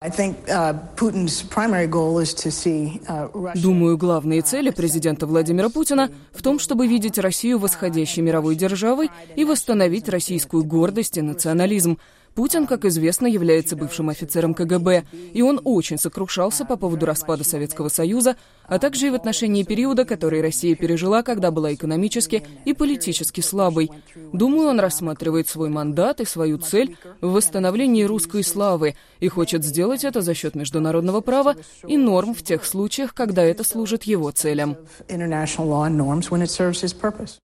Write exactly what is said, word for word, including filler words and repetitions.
Думаю, главные цели президента Владимира Путина в том, чтобы видеть Россию восходящей мировой державой и восстановить российскую гордость и национализм. Путин, как известно, является бывшим офицером ка гэ бэ, и он очень сокрушался по поводу распада Советского Союза, а также и в отношении периода, который Россия пережила, когда была экономически и политически слабой. Думаю, он рассматривает свой мандат и свою цель в восстановлении русской славы и хочет сделать это за счет международного права и норм в тех случаях, когда это служит его целям.